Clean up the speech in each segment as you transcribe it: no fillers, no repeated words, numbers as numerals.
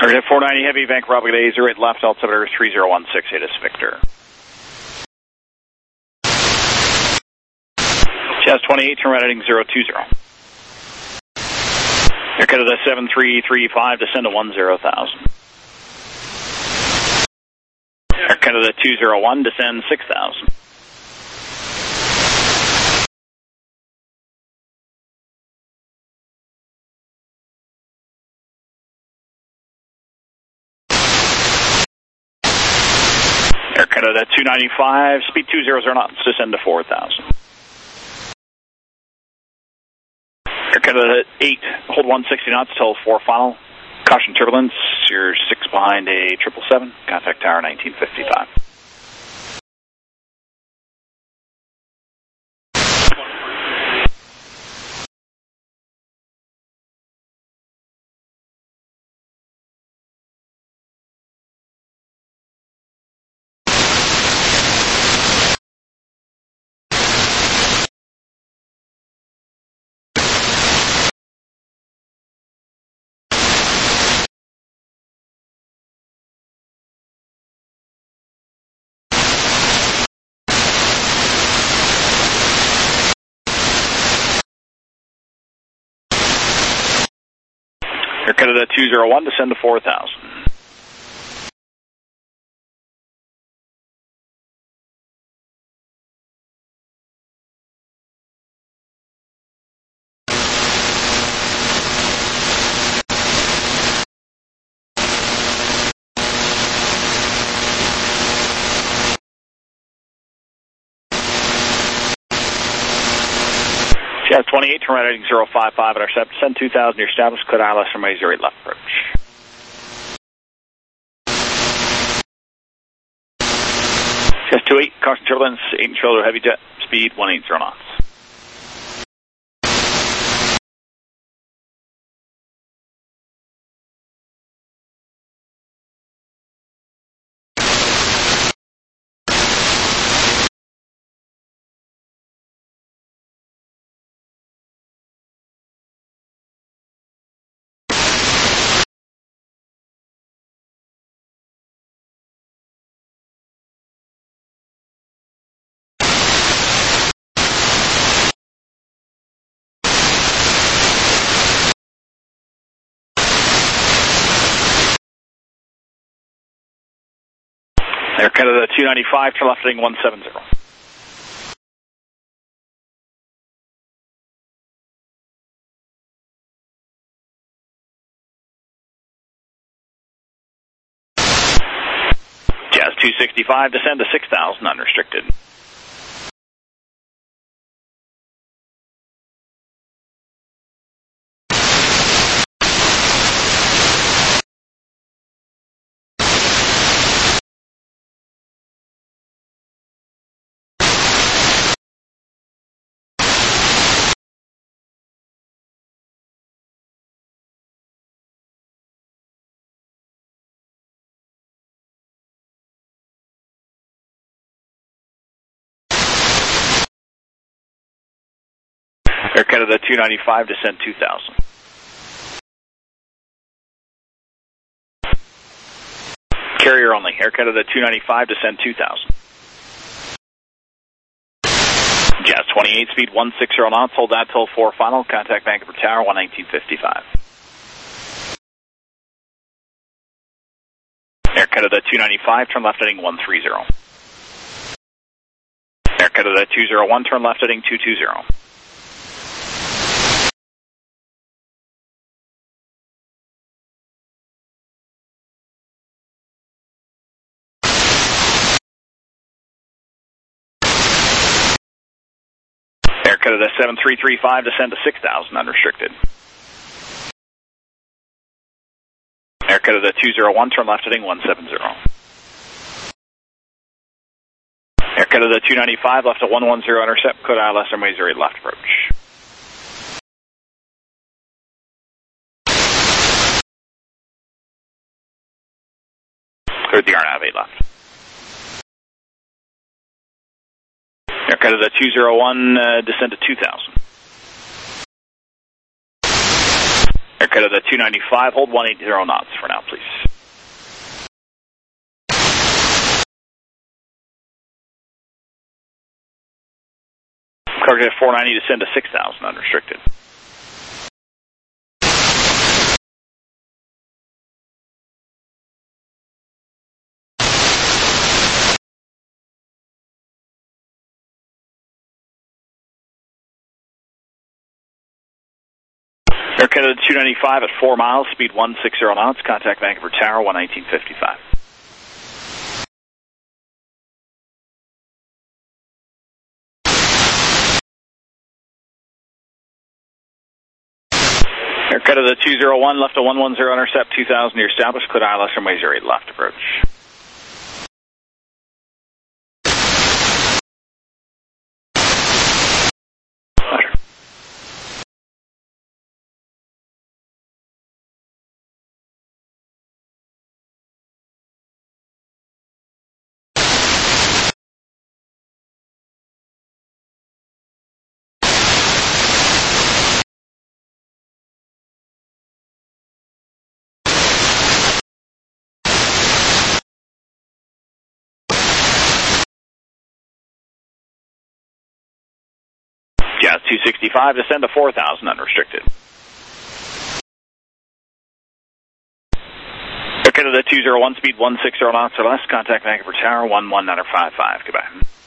Target 490 Heavy, Vancouver Robert A, 08 left, altimeter 3016, it is Victor. Jazz 28, turn right heading 020. Aircut of the 7335, descend to 10,000. Aircut of the 201, descend 6,000. Aircut of the 295, speed 200 knots, descend to 4,000. Aircut of the 8, hold 160 knots till 4 final. Caution turbulence, you're 6 behind a 777, contact tower 1955. Aircut of the 201, descend to 4,000. Jazz 28, turn right heading 055 at our set, descend 2,000, you're established, clear ILS from a 08 left approach. Jazz 28, caution turbulence, 8 and shoulder heavy jet, speed 180 knots. Aircut of the 295, turn left heading 170. Jazz 265, descend to 6,000, unrestricted. Aircut of the 295, descend 2,000. Carrier only, aircut of the 295, descend 2,000. Jazz 28, speed 160 knots, hold that till 4 final, contact Vancouver Tower 1955. Aircut of the 295, turn left heading 130. Aircut of the 201, turn left heading 220. Aircut of the 7335, descend to 6,000, unrestricted. Aircut of the 201, turn left heading 170. Aircut of the 295, left at 110, intercept, code ILS runway 08 left approach. Cleared the RNAV 8 left. Aircut of the 201, descend to 2,000. Air Canada 295, hold 180 knots for now, please. Cargo 490, descend to 6,000, unrestricted. Air Canada 295 at 4 miles, speed 160 knots, contact Vancouver Tower, 119.55. Air Canada 201, left to 110, intercept 2000, you're established, clear ILS runway 08, left approach. Jazz 265, descend to 4,000, unrestricted. Air Canada 201, speed 160 knots or less, contact Vancouver Tower, 11955, goodbye.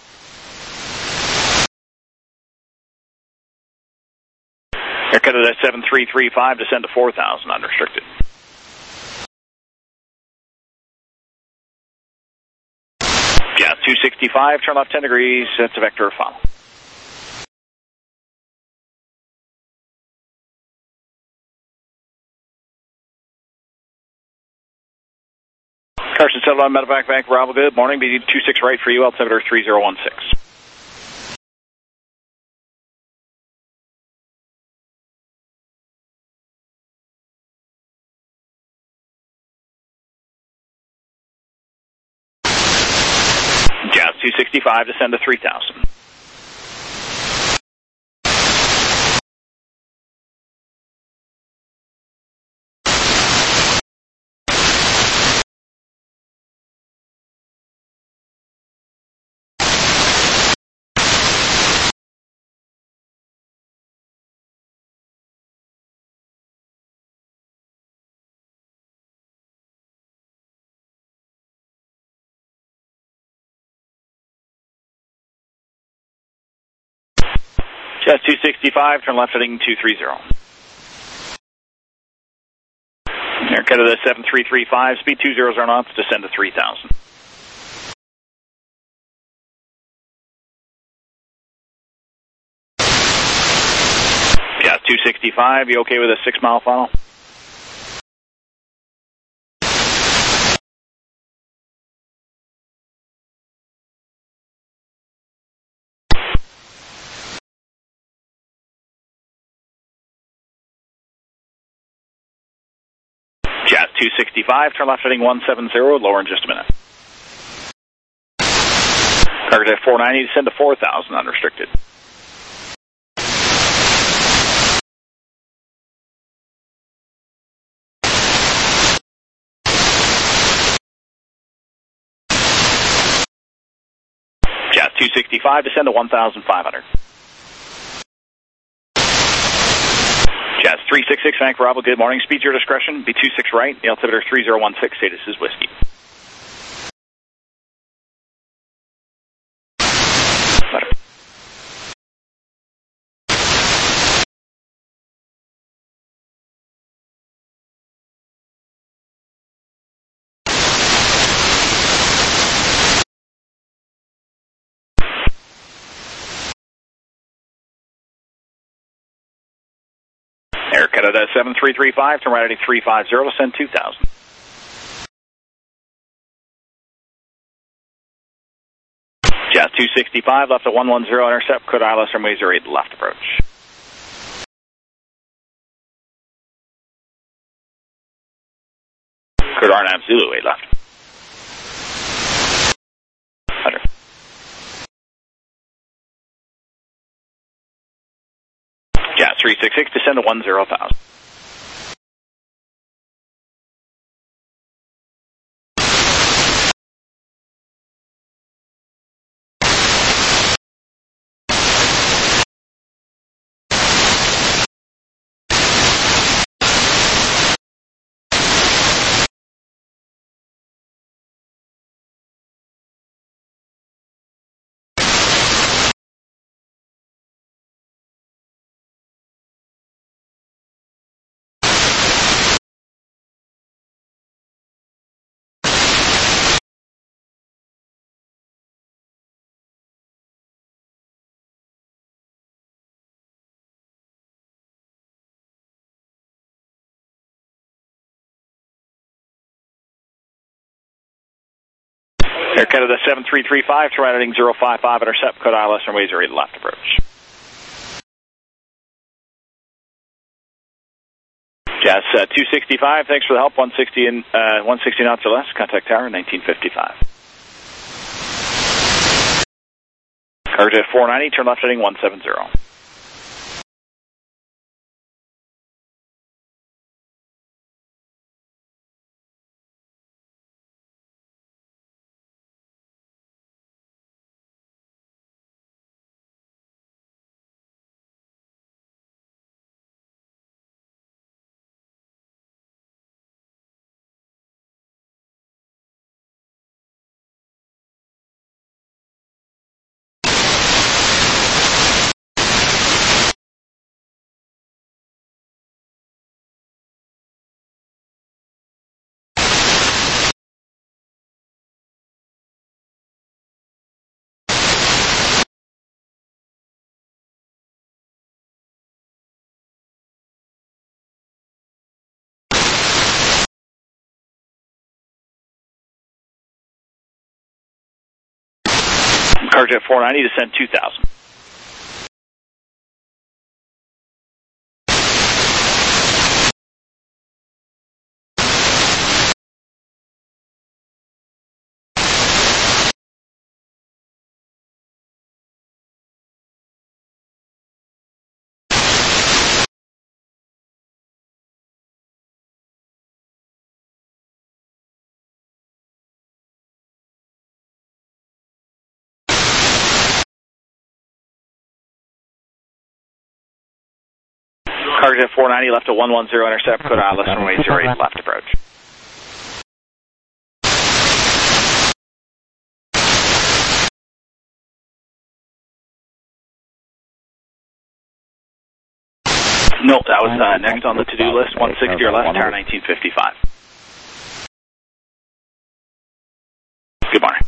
Air Canada 7335, descend to 4,000, unrestricted. Jazz 265, turn left 10 degrees, that's a vector follow. Carson settled on Medevac, Vancouver, Bravo, good morning, BD 26 right for you, altimeter 3016. Jazz 265, descend to 3,000. Jazz 265, turn left heading 230. Air Canada 7335, speed 200 knots, descend to 3,000. Jazz 265, you okay with a 6 mile final? Jazz 265, turn left heading 170, lower in just a minute. Cargo 490, descend to 4,000, unrestricted. Jazz 265, descend to 1,500. Jazz 366, Vancouver, Bravo, good morning, speed your discretion, B26 right, the altimeter 3016, status is whiskey. Air Canada 7335, turn right heading 350, descend 2,000. Jazz 265, left at 110, intercept, clear ILS runway 08, left approach. Clear RNAV Zulu 8, left. 100. Jazz 366, descend to 10,000. Air Canada 7335, to heading 055, intercept, code ILS runway 08 left approach. Jazz 265, thanks for the help, 160 knots or less, contact tower 1955. Cargo 490, turn left heading 170. Cargo 490, descend 2000. Cargo 490, left to 110, intercept, code ILS runway 08 left approach. No, that was next on the to-do list, 160 or left, tower 1955. Good morning.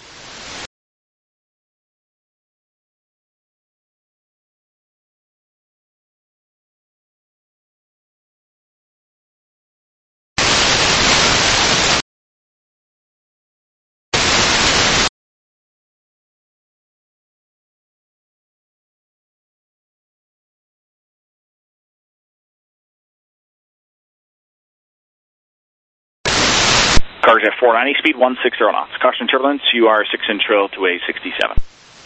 Cargo 490, speed 160 knots. Caution turbulence, you are 6 in trail to a 67.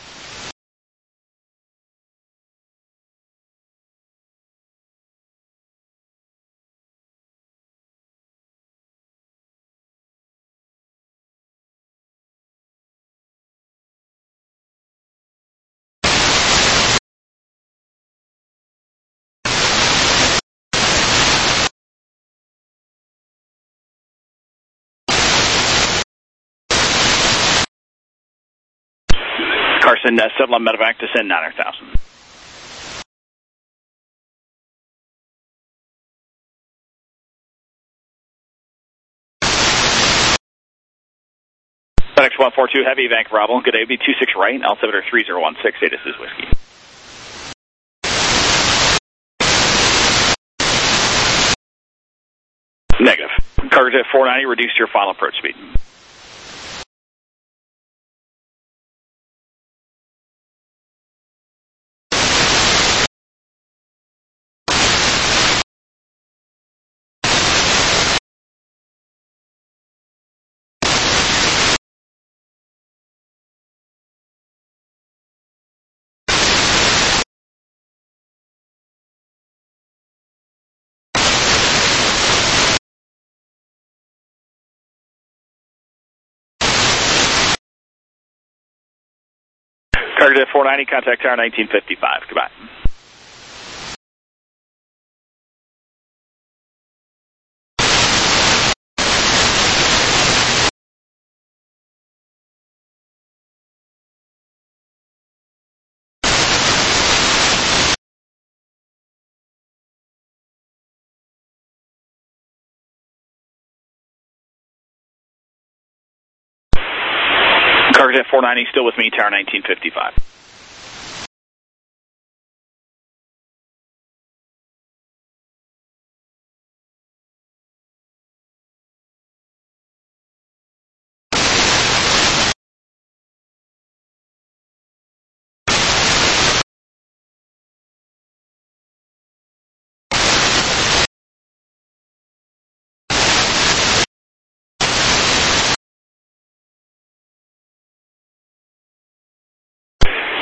Carson, 7 medevac, descend 9,000. FedEx 142 Heavy, Vancouver Bravo. Good day, be 26 right, altimeter 3016, this is Whiskey. Negative. Cargo 490, reduce your final approach speed. Cargo 490, contact tower 1955. Goodbye. Cargo 490, still with me, tower 1955.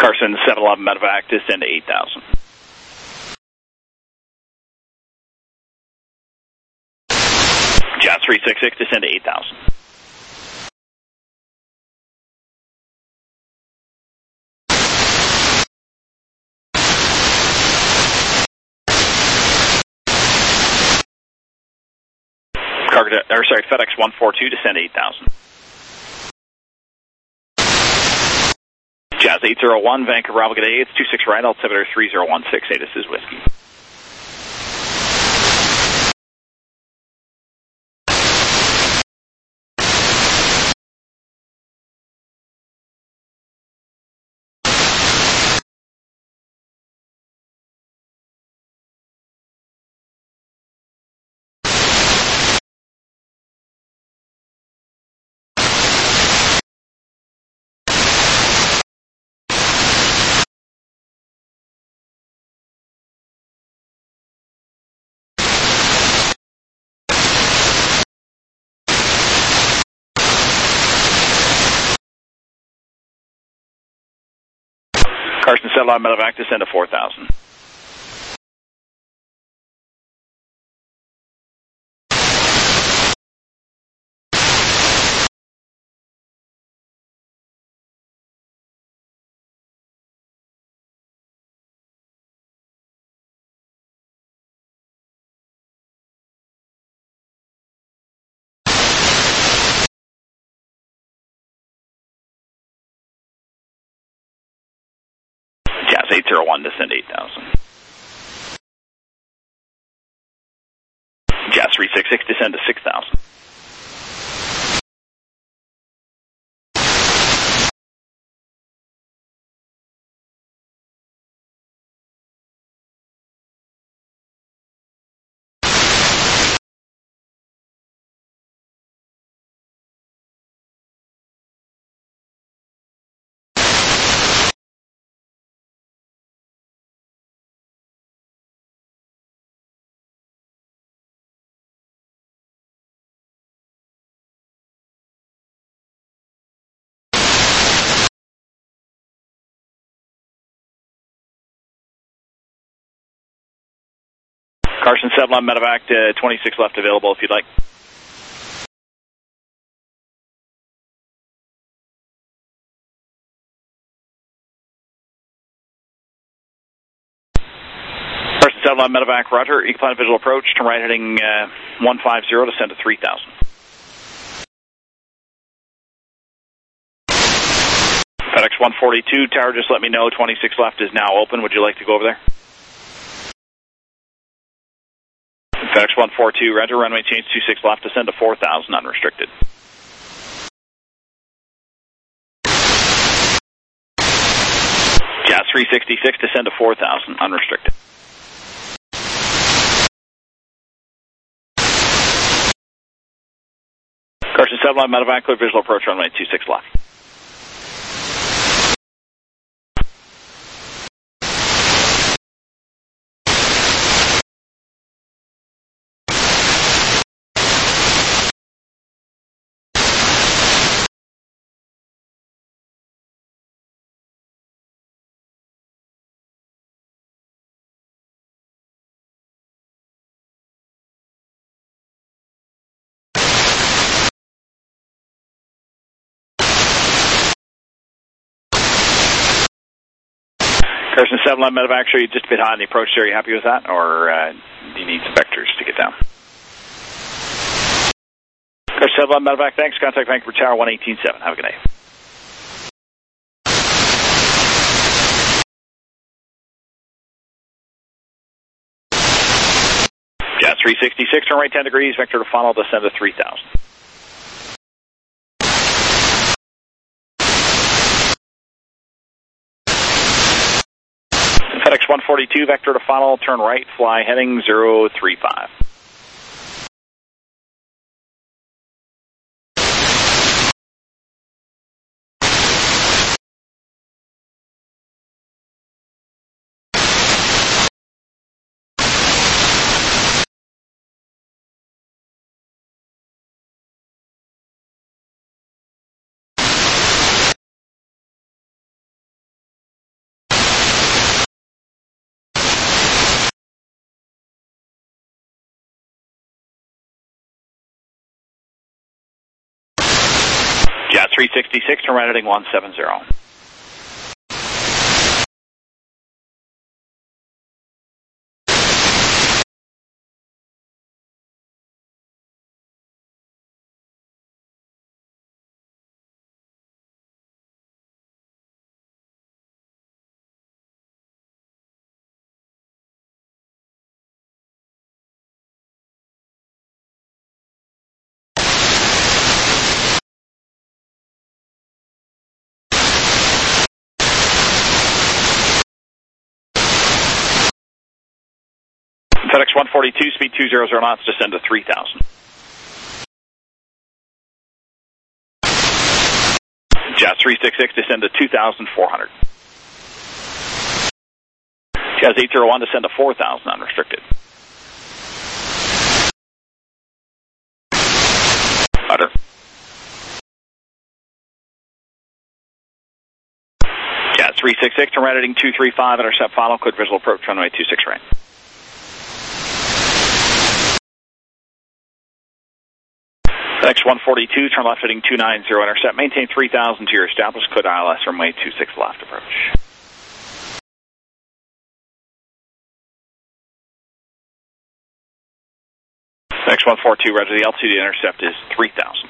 Carson 711 medevac, descend to 8,000. Jazz 366, descend to 8,000. FedEx 142, descend 8,000. Jazz 801, Vancouver Bravo, good day. It's 26 right, altimeter 3016. This is Whiskey. Carson 711 medevac, descend to 4,000. Jazz 801, descend 8,000. Jazz 366, descend to 6,000. Carson 711 medevac, 26 left available if you'd like. Carson 711 medevac, roger. Ecoplanet visual approach, turn right heading 150, descend to 3,000. FedEx 142, tower, just let me know, 26 left is now open. Would you like to go over there? FedEx 142, roger, runway change 26 left, descend to 4,000, unrestricted. Jazz 366, descend to 4,000, unrestricted. Carson 711 medevac, clear visual approach, runway 26 left. Carson 711 medevac, sure you just a bit high on the approach there. Are you happy with that? Or do you need some vectors to get down? Carson 711 medevac, thanks. Contact Vancouver Tower 1187. Have a good day. Jazz 366, turn right 10 degrees, vector to funnel, descend to 3,000. FedEx 142, vector to funnel, turn right, fly heading 035. Jazz 366, turn right heading 170. FedEx 142, speed 200 knots, descend to 3,000. Jazz 366, descend to 2,400. Jazz 801, descend to 4,000, unrestricted. Utter. Jazz 366, turn right heading 235, intercept final, cleared visual approach, runway 26 right. FedEx 142, turn left heading 290, intercept, maintain 3,000 to your established, cleared ILS, runway 26 left approach. FedEx 142, roger, the LTD intercept is 3,000.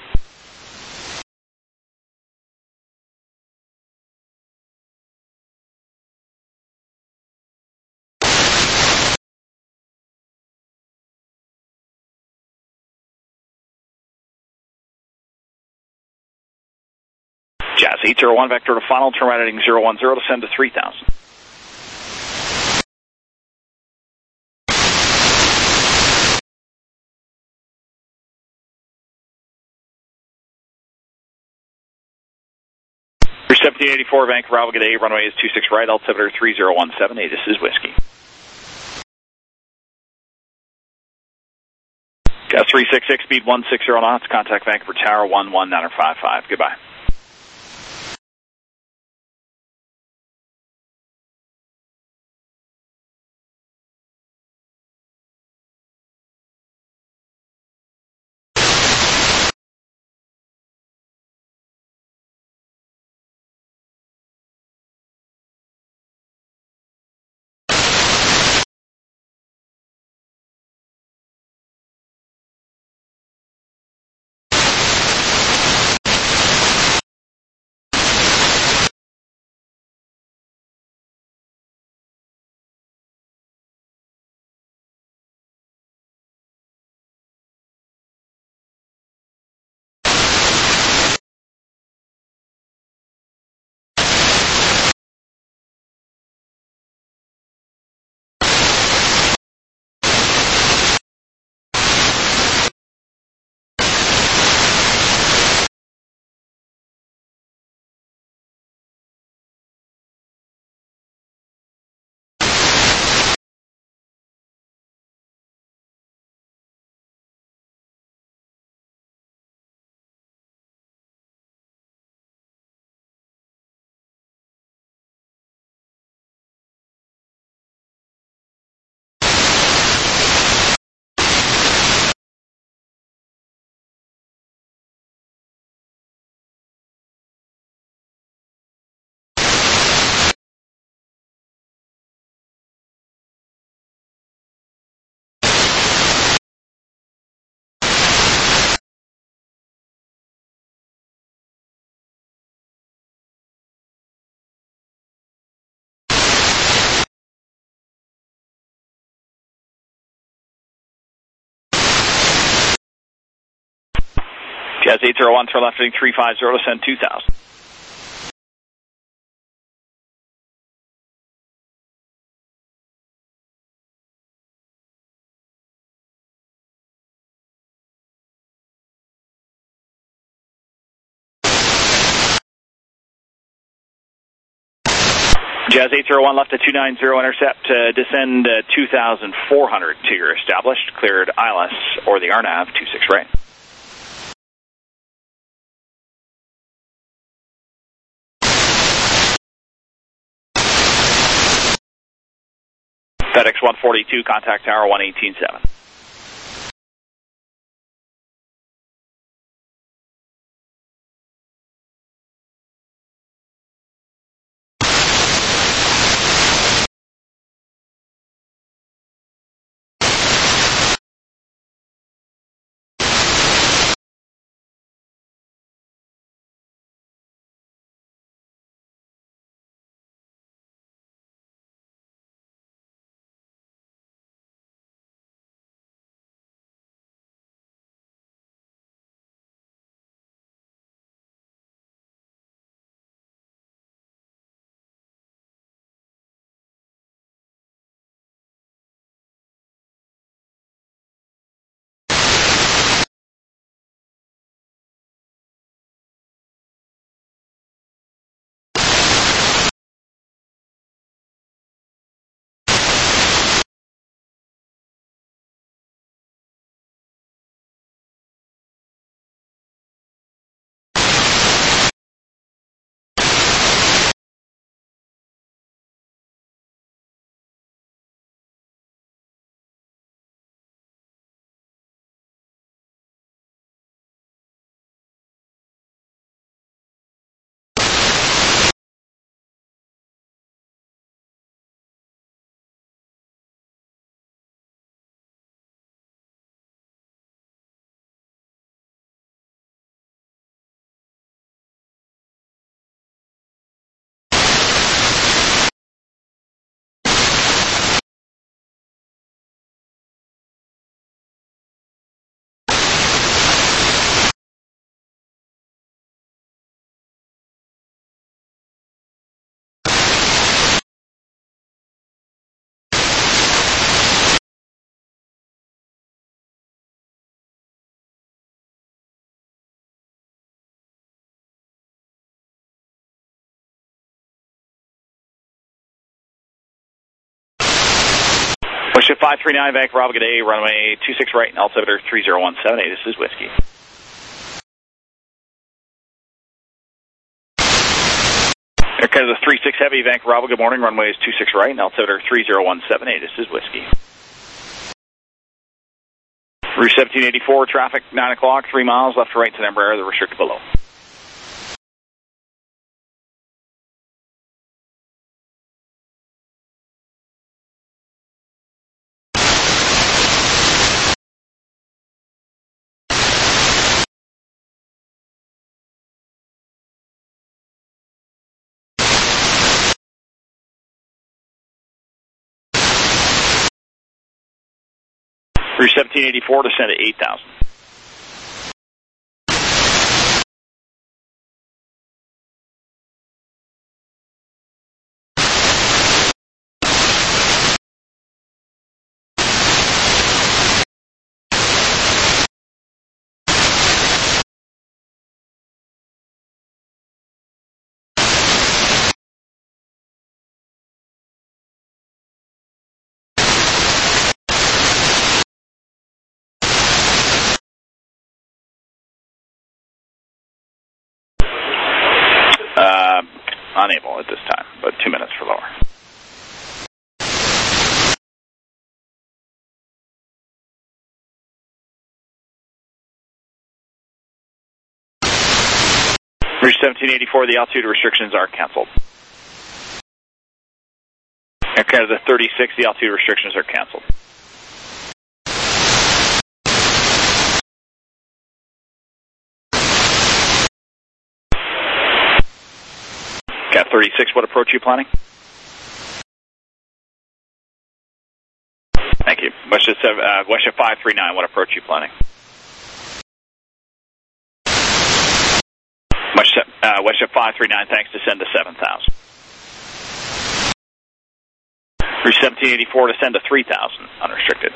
Jazz 801, vector to final, turn right heading 010, descend to 3,000. Your 1784, Vancouver, Alpha A, runway is 26 right, altimeter 3017, this is Whiskey. Jazz 366, speed 160 knots, contact Vancouver Tower 11955, goodbye. Jazz 801, turn left heading 350, descend 2,000. Jazz 801, left at 290, intercept, descend 2,400 to your established, cleared ILS or the RNAV 26 right. FedEx 142, contact tower 118.7. Westjet 539, Vancouver Bravo, good day, runway 26 right, and altimeter 30178, this is Whiskey. Air Canada 36 Heavy, Vancouver Bravo, good morning, runway is 26 right, and altimeter 30178, this is Whiskey. Route 1784, traffic 9 o'clock, 3 miles left to right to Embraer, the restricted below. Route 1784, descend to 8,000. Unable at this time, but 2 minutes for lower. Route 1784, the altitude restrictions are canceled. Air Canada 36, the altitude restrictions are canceled. Cat 36, what approach are you planning? Thank you. Westjet 539, what approach are you planning? Westjet 539, thanks, descend to 7,000. Route 1784, descend to 3,000, unrestricted.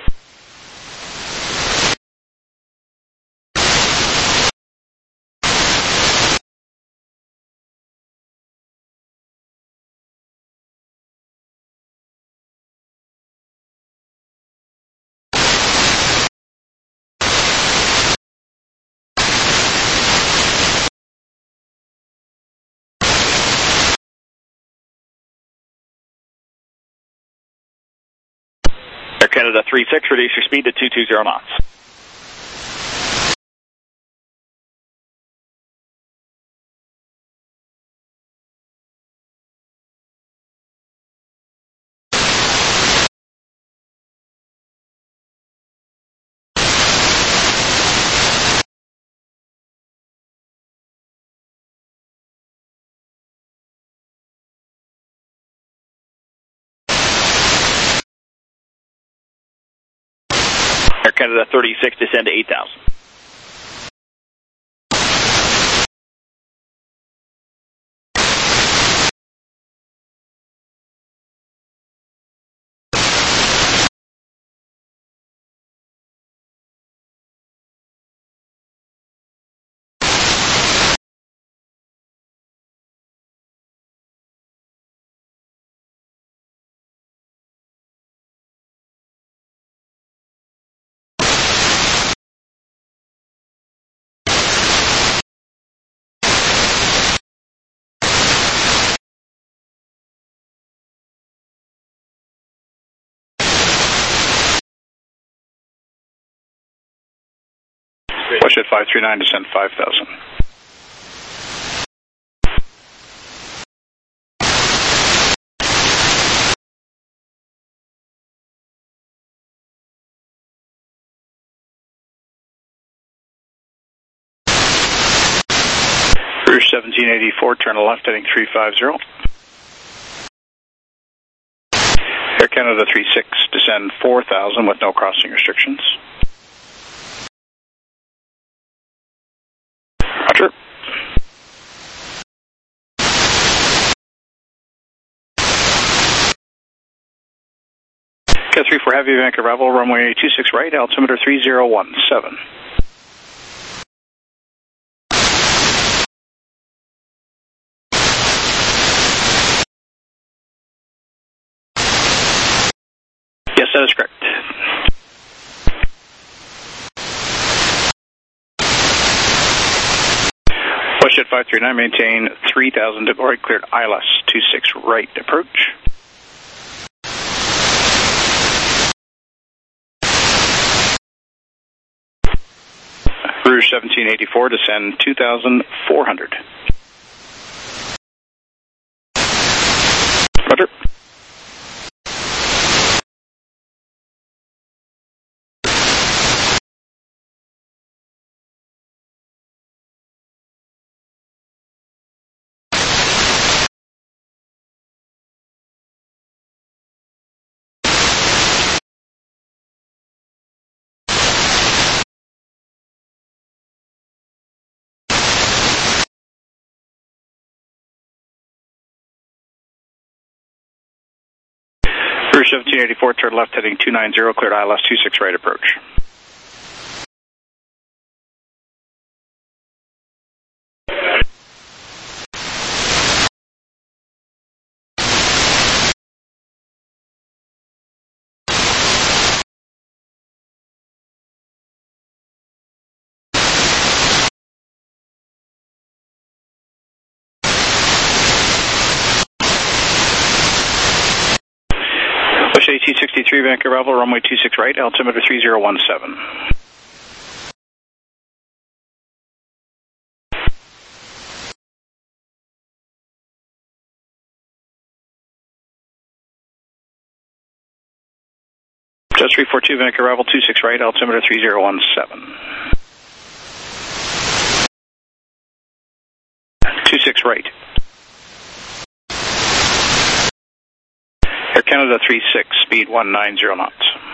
Air Canada 36, reduce your speed to 220 knots. Air Canada 36, descend to 8,000. Westjet 539, descend 5,000. Route 1784, turn left heading 350. Air Canada 36, descend 4,000 with no crossing restrictions. Roger. Cat 34 Heavy, Vancouver Bravo, runway 26 right, altimeter 3017. Yes, that is correct. WestJet 539, maintain 3000 to Glory, cleared ILS 26 right approach. Rouge 1784, descend 2400. Roger. Rouge 1784, turn left heading 290, cleared ILS 26 right approach. AT63 Vancouver Bravo, runway 26 right, altimeter 3017. Just 342 Vancouver Bravo, 26 right, altimeter 3017. 26 right. Air Canada 36, speed 190 knots.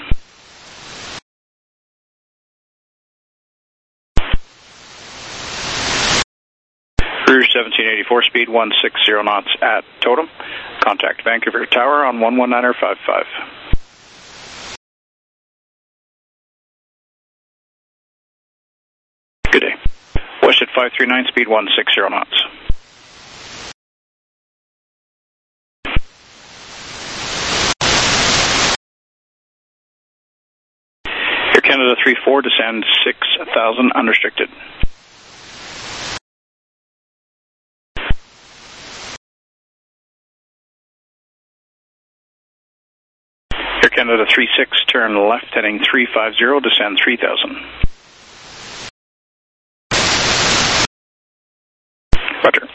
Rouge 1784, speed 160 knots at Totem. Contact Vancouver Tower on 119.55. Good day. WestJet 539, speed 160 knots. Air Canada 34, descend 6000 unrestricted. Air Canada 36, turn left heading 350, descend 3000. Roger.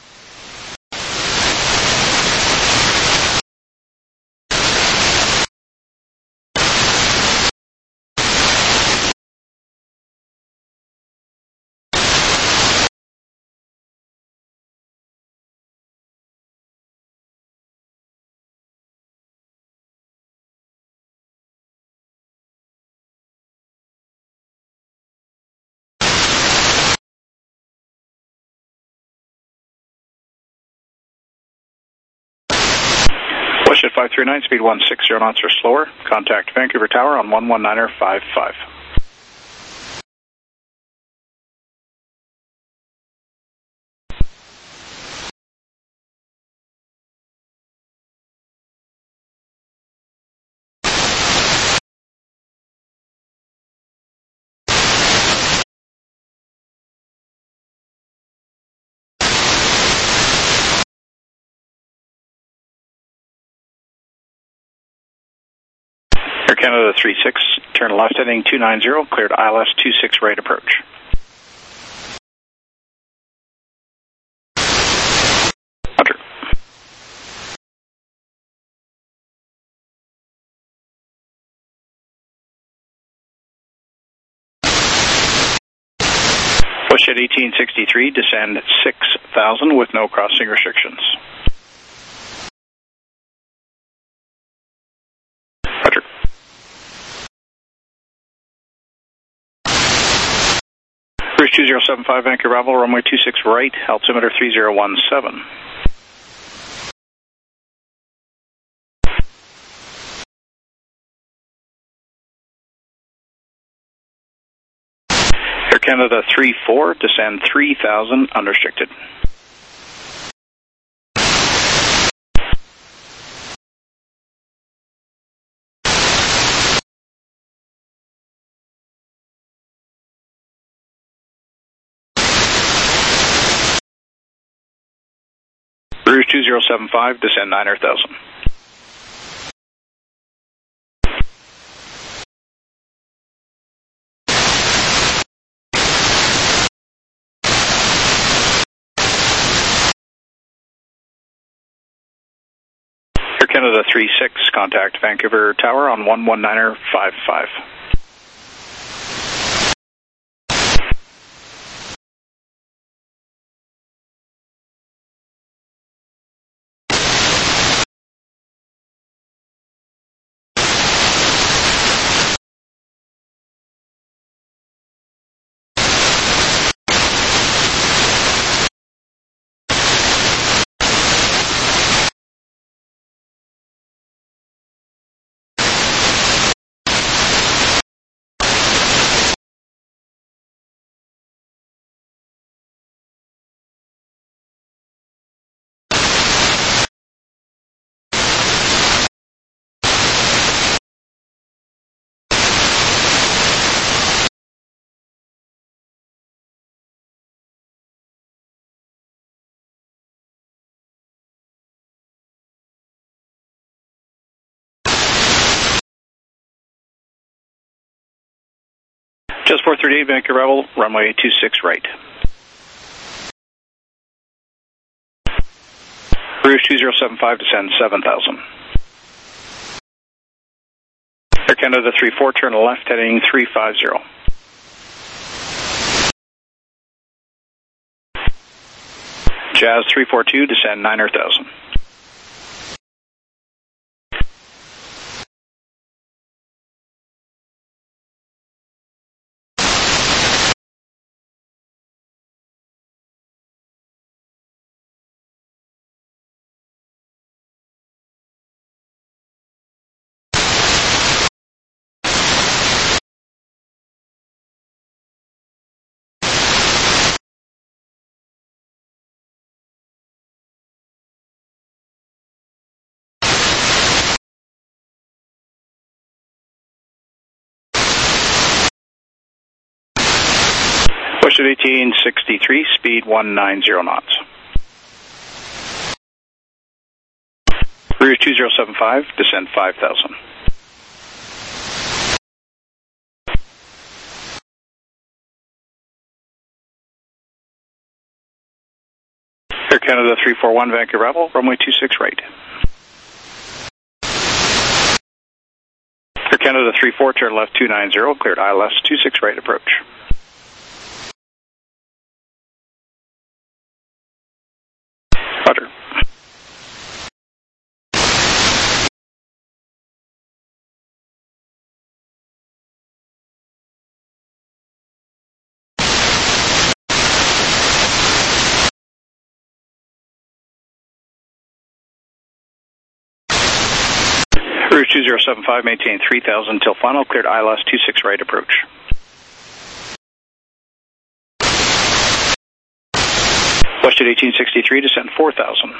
WestJet 539, speed 160 knots or slower. Contact Vancouver Tower on 119.55. Air Canada 36, turn left heading 290, cleared ILS 26 right approach. Roger. WestJet 1863, descend 6000 with no crossing restrictions. Roger. Rouge 2075 Vancouver Bravo, runway 26 right, altimeter 3017. Air Canada 34, descend 3000 unrestricted. Rouge 2075, descend 9,000. Air Canada 36, contact Vancouver Tower on 119.55. Just 438, Vancouver Rebel, runway 26 right. Rouge 2075, descend 7,000. Air Canada 34, turn left, heading 350. Jazz 342, descend 9,000. Push at 1863, speed 190 knots. Rouge 2075, descend 5,000. Air Canada 341, Vancouver Rebel, runway 26 right. Air Canada 34, turn left 290, cleared ILS 26 right approach. Roger. Rouge 2075, maintain 3,000 until final, cleared ILS 26 right approach. West at 1863, descend 4,000.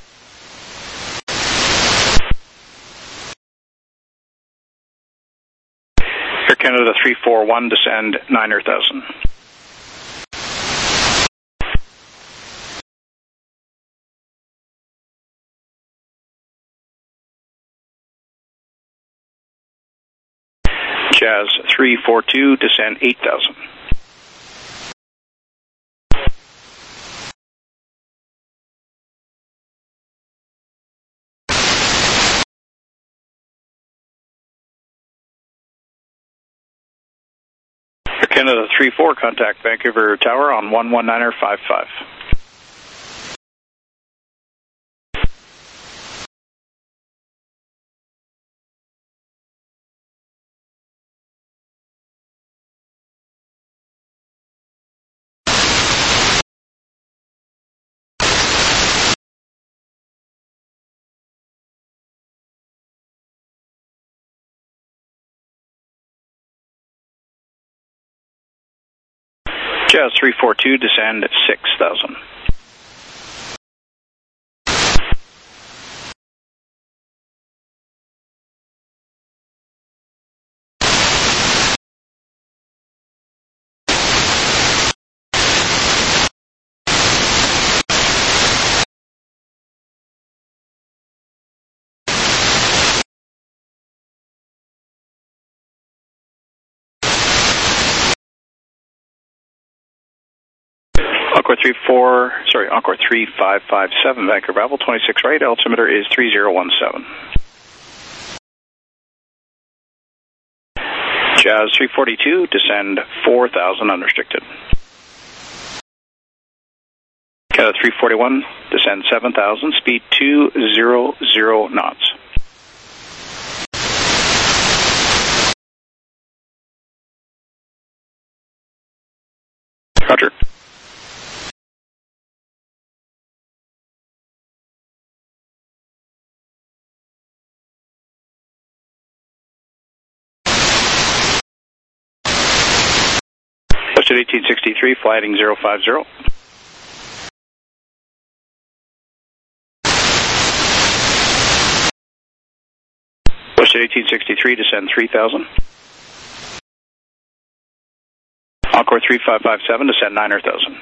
Air Canada 341, descend 9,000. Jazz 342, descend 8,000. Air Canada 34, contact Vancouver Tower on 119.55. Jazz 342, descend 6,000. Encore 3557, Vancouver Bravo, 26 right, altimeter is 3017. Jazz 342, descend 4,000 unrestricted. Canada 341, descend 7,000, speed 200 knots. Roger. Posted 1863, flighting 050. Posted 1863, descend 3,000. Encore 3557, descend 9,000.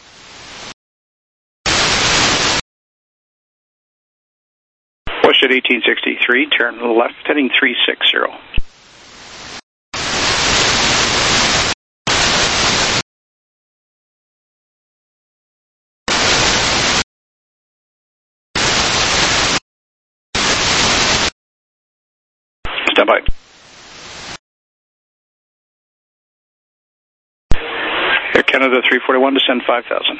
Posted 1863, turn left, heading 360. Stand by. Air Canada 341, descend 5,000.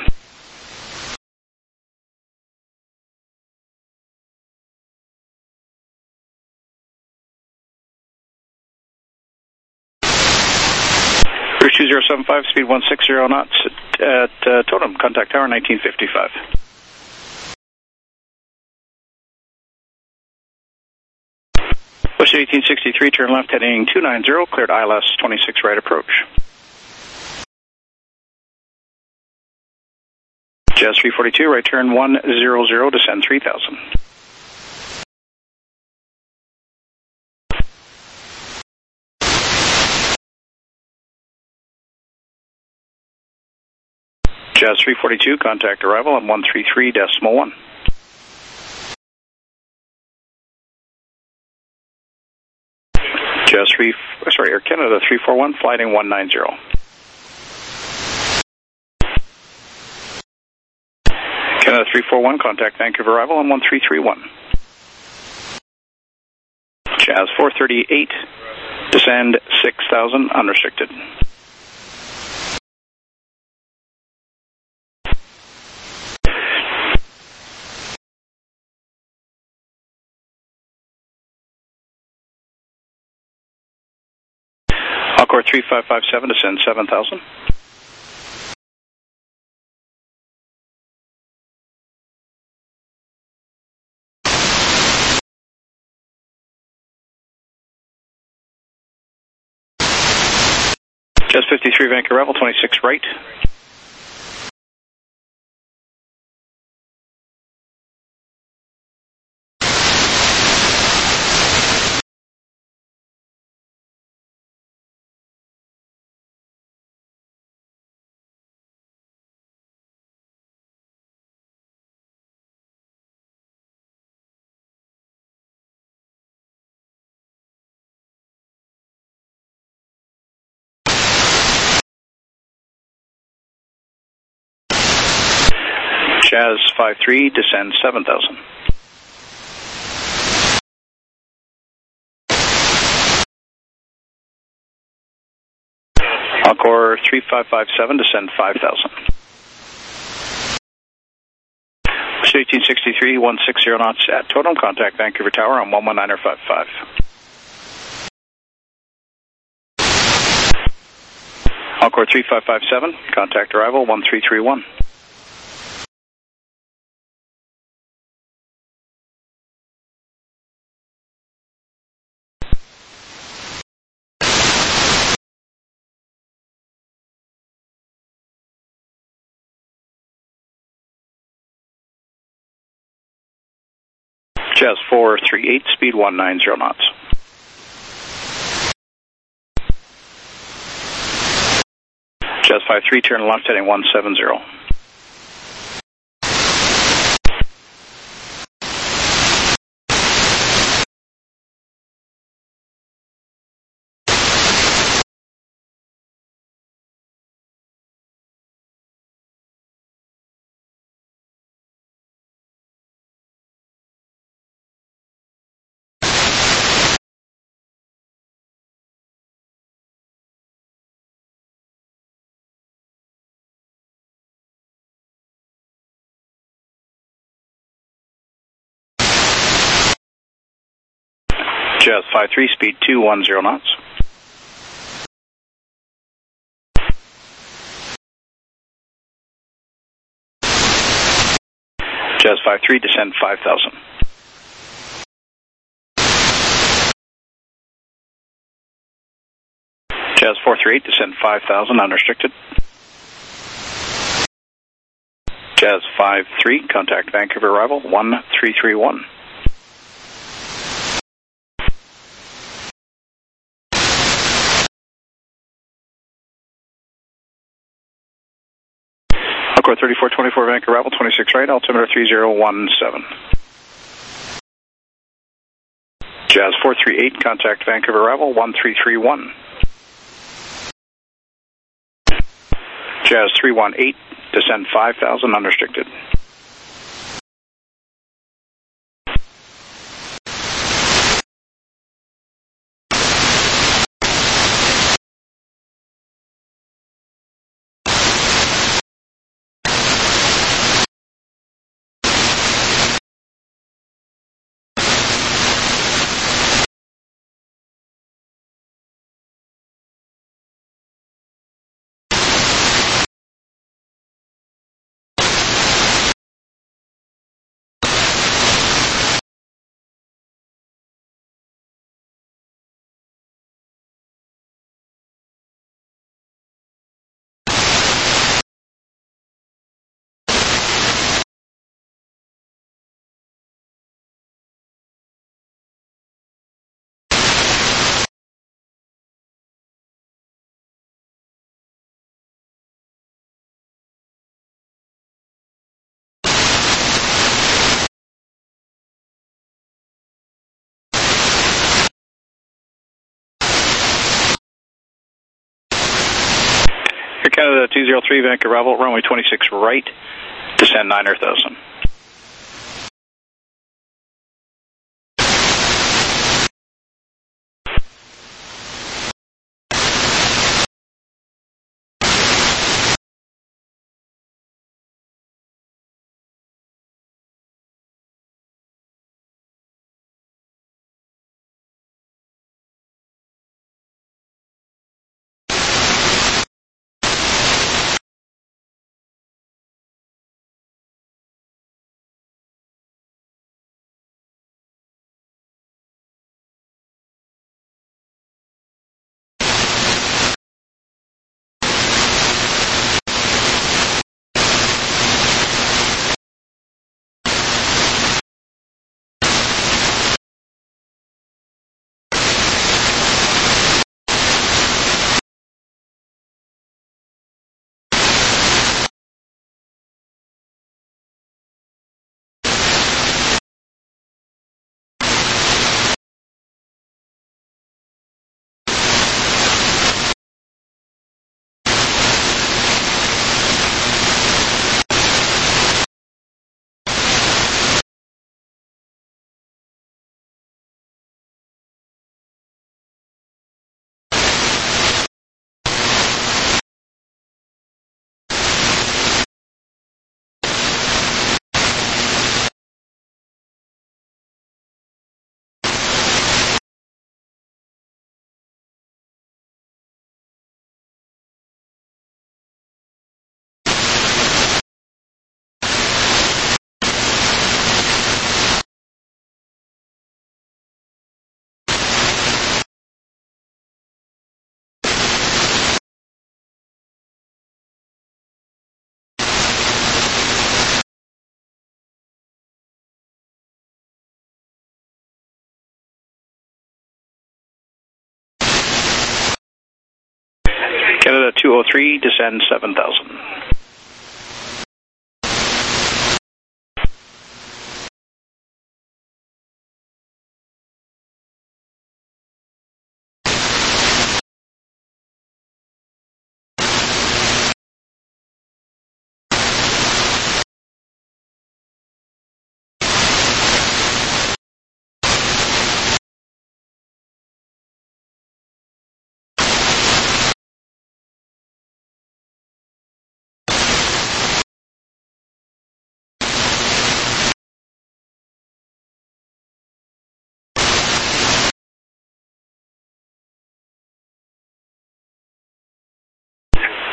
Cruise 2075, speed 160 knots at Totem, contact tower 1955. Push 1863, turn left, heading 290, cleared ILS 26 right approach. Jazz 342, right turn 100, descend 3,000. Jazz 342, contact arrival on 133.1. Air Canada 341, flighting 190. Canada 341, contact Vancouver arrival on 1331. Jazz 438, descend 6,000 unrestricted. Encore 3557, descend 7,000. Jazz 53, Vancouver arrival 26 right. Jazz 53, descend 7,000. Encore 3557, descend 5,000. 1863, 160 knots at Totem, contact Vancouver Tower on 119.55. Encore 3557, contact arrival 1331. Jazz 438, speed 190 knots. Jazz 53, turn left, heading 170. Jazz 53, speed 210 knots. Jazz 53, descend 5,000. Jazz 438, descend 5,000, unrestricted. Jazz 53, contact Vancouver arrival 1331. Encore 3424 Vancouver arrival 26 right, altimeter 3017. Jazz 438, contact Vancouver arrival 1331. Jazz 318, descend 5,000, unrestricted. Air Canada 203 Vancouver arrival, runway 26 right, descend 9,000. Canada 203, descend 7,000.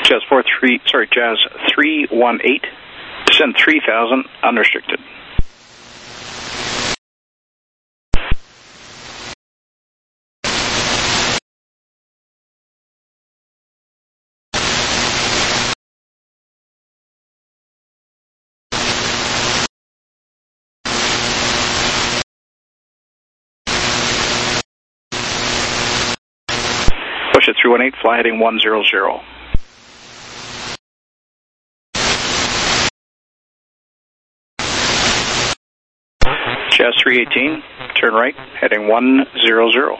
Jazz 318, descend 3,000, unrestricted. Push at 318, fly heading 100. Jazz 318, turn right, heading 100.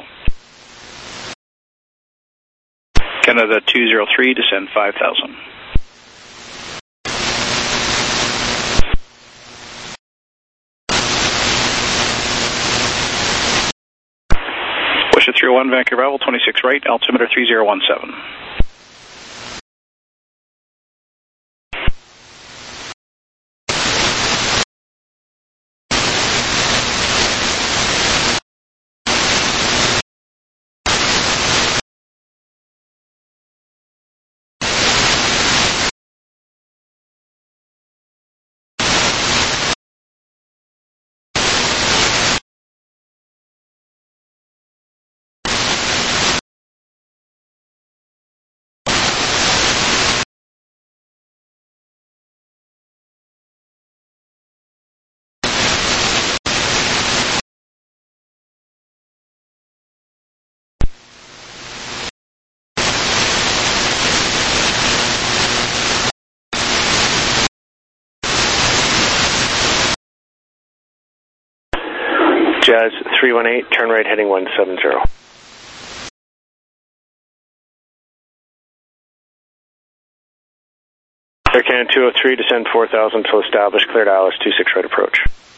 Canada 203, descend 5,000. Push at 301, Vancouver Oval, 26 right, altimeter 3017. Jazz 318, turn right heading 170. Air Canada 203, descend 4,000 till established, cleared Alice 26 right approach.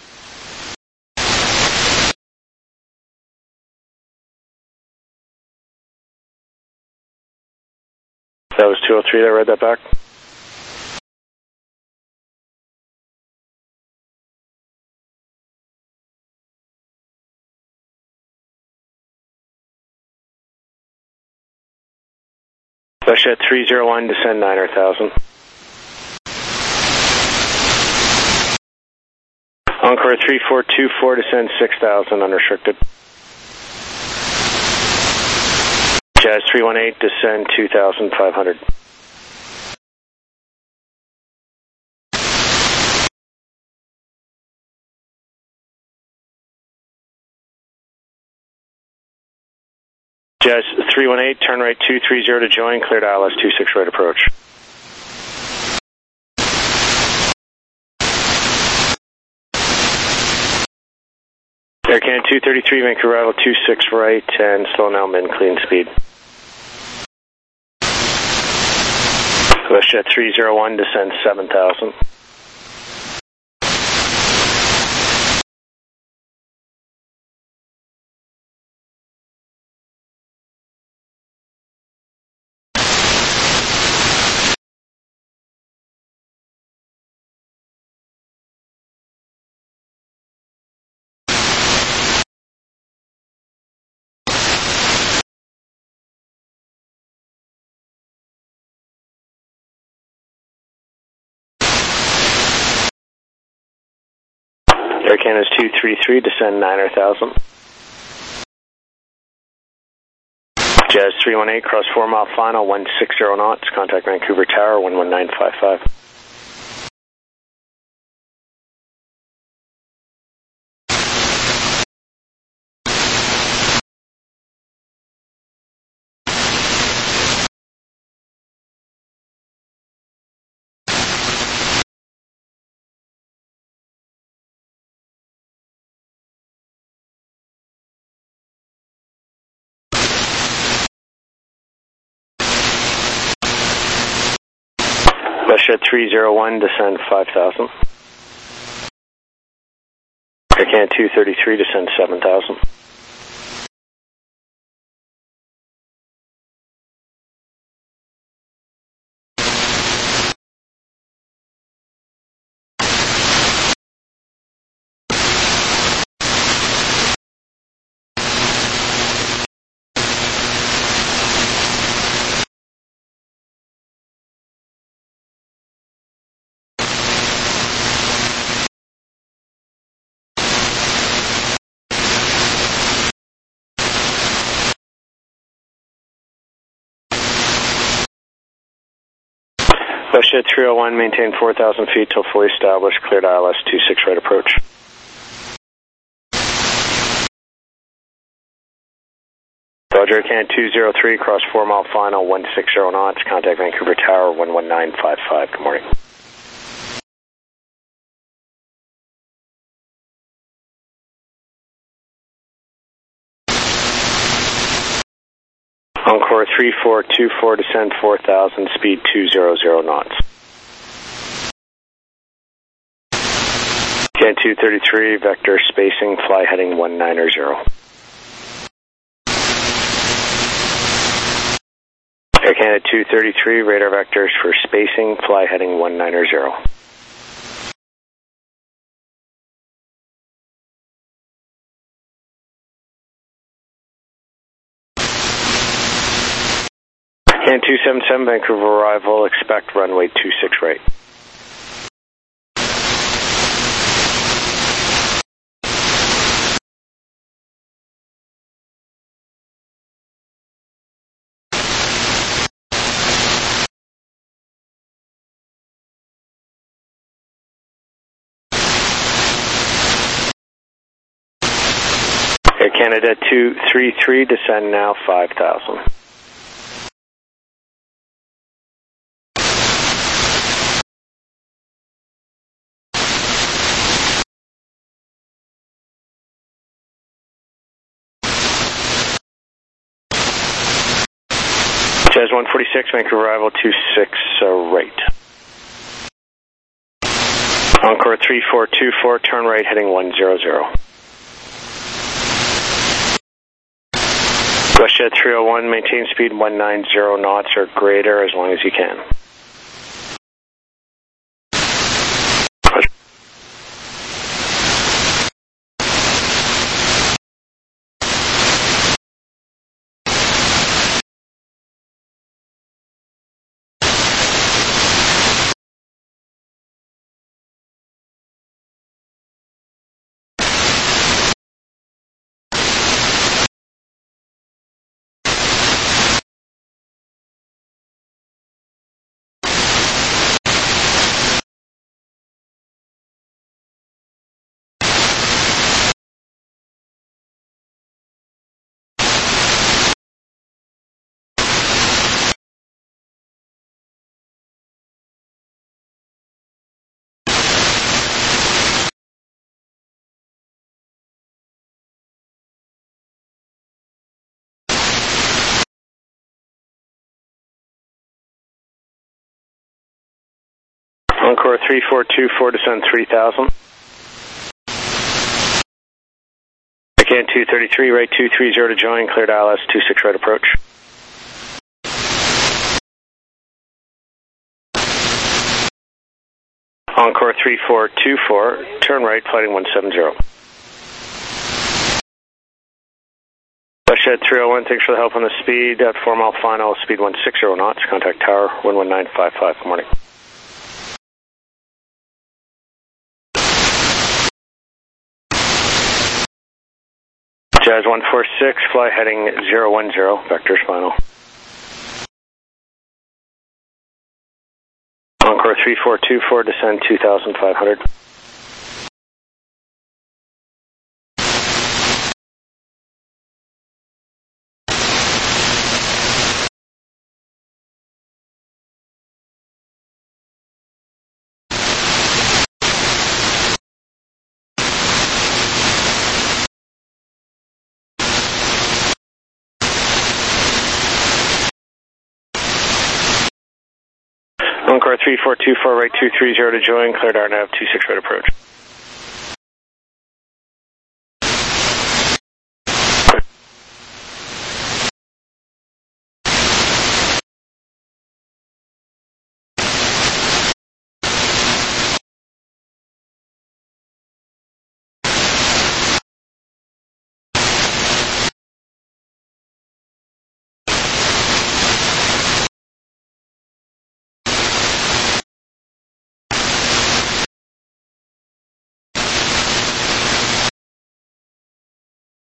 That was 203, I read that back. Russia 301, descend 9,000. Encore 3424, descend 6,000, unrestricted. Jazz 318, descend 2,500. Jazz 318, turn right 230 to join, cleared ILS 26 right approach. Air Canada 233, Vancouver arrival 26 right, and slow now, min, clean speed. WestJet 301, descend 7,000. Air Canada 233, descend 9,000. Jazz 318, cross 4 mile final, 160 knots, contact Vancouver Tower, 11955. WestJet 301, descend 5,000. Air Canada 233, descend 7,000. WestJet 301, maintain 4,000 feet till fully established, cleared ILS 26 right approach. Dodger Can 203, cross 4 mile final, 160 knots, contact Vancouver Tower 11955. Good morning. Encore 3424, descend 4,000, speed 200 knots. Can 233, vector spacing, fly heading 190. Air Canada 233, radar vectors for spacing, fly heading 190. Can 277, Vancouver arrival, expect runway 26 right. Air Canada 233, descend now 5,000. Jazz 146, Vancouver arrival 26 right. Encore 3424, turn right heading 100. WestJet 301, maintain speed 190 knots or greater as long as you can. Encore 3424, descend 3,000. Again 233, right 230 to join, cleared ILS 26 right approach. Encore 3424, turn right, flighting 170. WestJet 301, thanks for the help on the speed, at 4 mile final, speed 160 knots, contact tower 11955, good morning. Jazz 146, fly heading 010, vectors final. Encore 3424, descend 2,500. Encore 3424, right 230 to join, cleared RNAV 26 right approach.